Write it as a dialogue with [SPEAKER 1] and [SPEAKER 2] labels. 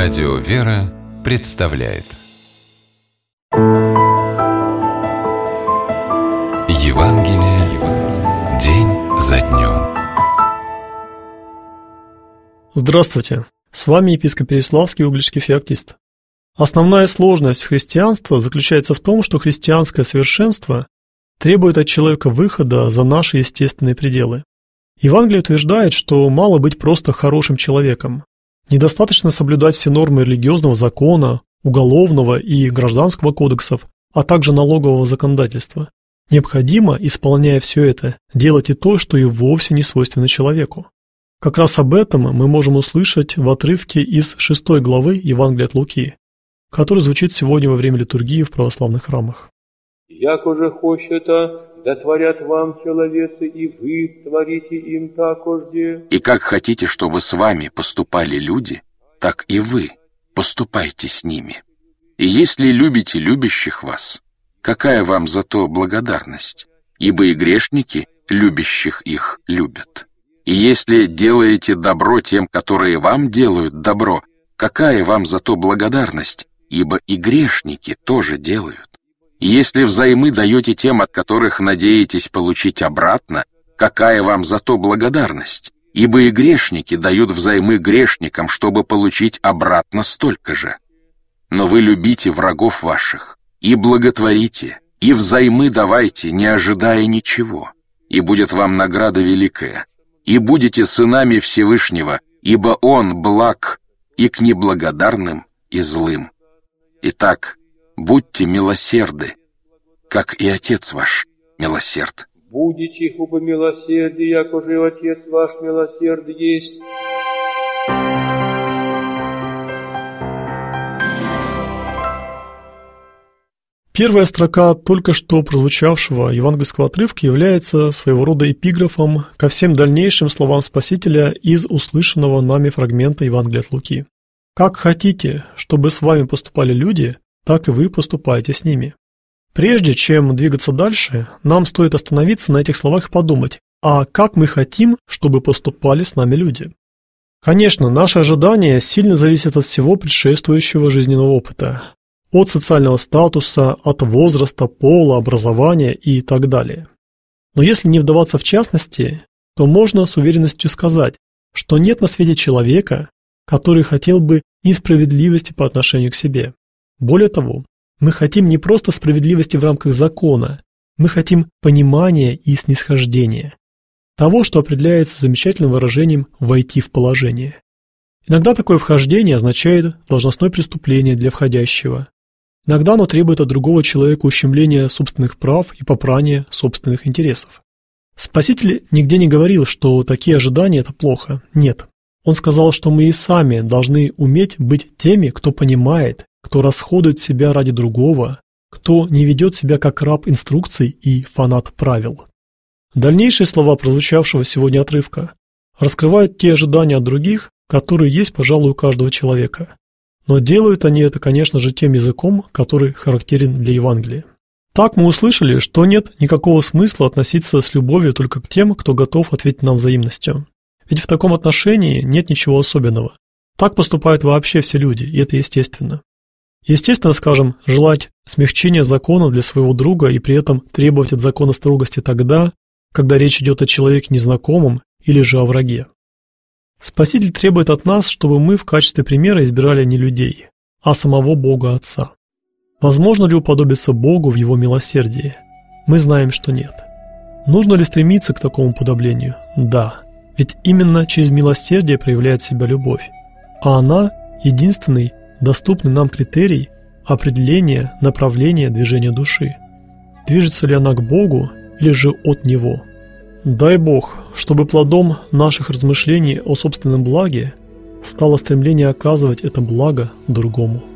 [SPEAKER 1] Радио «Вера» представляет Евангелие день за днем.
[SPEAKER 2] Здравствуйте! С вами епископ Переяславский, Угличский феоктист. Основная сложность христианства заключается в том, что христианское совершенство требует от человека выхода за наши естественные пределы. Евангелие утверждает, что мало быть просто хорошим человеком. Недостаточно соблюдать все нормы религиозного закона, уголовного и гражданского кодексов, а также налогового законодательства. Необходимо, исполняя все это, делать и то, что и вовсе не свойственно человеку. Как раз об этом мы можем услышать в отрывке из 6 главы Евангелия от Луки, который звучит сегодня во время литургии в православных храмах.
[SPEAKER 3] «Яко же хочета, да творят вам человецы, и вы творите им такожде».
[SPEAKER 4] И как хотите, чтобы с вами поступали люди, так и вы поступайте с ними. И если любите любящих вас, какая вам за то благодарность? Ибо и грешники любящих их любят. И если делаете добро тем, которые вам делают добро, какая вам за то благодарность? Ибо и грешники тоже делают. И если взаймы даете тем, от которых надеетесь получить обратно, какая вам за то благодарность? Ибо и грешники дают взаймы грешникам, чтобы получить обратно столько же. Но вы любите врагов ваших, и благотворите, и взаймы давайте, не ожидая ничего, и будет вам награда великая, и будете сынами Всевышнего, ибо Он благ и к неблагодарным, и злым. Итак, будьте милосерды, как и Отец ваш милосерд.
[SPEAKER 3] Будете хуба милосердия, яко же и Отец ваш милосерд есть.
[SPEAKER 2] Первая строка только что прозвучавшего евангельского отрывка является своего рода эпиграфом ко всем дальнейшим словам Спасителя из услышанного нами фрагмента Евангелия от Луки. «Как хотите, чтобы с вами поступали люди, так и вы поступайте с ними». Прежде чем двигаться дальше, нам стоит остановиться на этих словах и подумать, а как мы хотим, чтобы поступали с нами люди? Конечно, наши ожидания сильно зависят от всего предшествующего жизненного опыта. От социального статуса, от возраста, пола, образования и так далее. Но если не вдаваться в частности, то можно с уверенностью сказать, что нет на свете человека, который хотел бы несправедливости по отношению к себе. Более того, мы хотим не просто справедливости в рамках закона, мы хотим понимания и снисхождения, того, что определяется замечательным выражением «войти в положение». Иногда такое вхождение означает должностное преступление для входящего. Иногда оно требует от другого человека ущемления собственных прав и попрания собственных интересов. Спаситель нигде не говорил, что такие ожидания – это плохо. Нет. Он сказал, что мы и сами должны уметь быть теми, кто понимает, кто расходует себя ради другого, кто не ведет себя как раб инструкций и фанат правил. Дальнейшие слова прозвучавшего сегодня отрывка раскрывают те ожидания от других, которые есть, пожалуй, у каждого человека. Но делают они это, конечно же, тем языком, который характерен для Евангелия. Так мы услышали, что нет никакого смысла относиться с любовью только к тем, кто готов ответить нам взаимностью. Ведь в таком отношении нет ничего особенного. Так поступают вообще все люди, и это естественно. Естественно, скажем, желать смягчения закона для своего друга и при этом требовать от закона строгости тогда, когда речь идет о человеке незнакомом или же о враге. Спаситель требует от нас, чтобы мы в качестве примера избирали не людей, а самого Бога Отца. Возможно ли уподобиться Богу в Его милосердии? Мы знаем, что нет. Нужно ли стремиться к такому уподоблению? Да. Ведь именно через милосердие проявляет себя любовь, а она – единственный доступный нам критерий определения направления движения души. Движется ли она к Богу или же от Него? Дай Бог, чтобы плодом наших размышлений о собственном благе стало стремление оказывать это благо другому.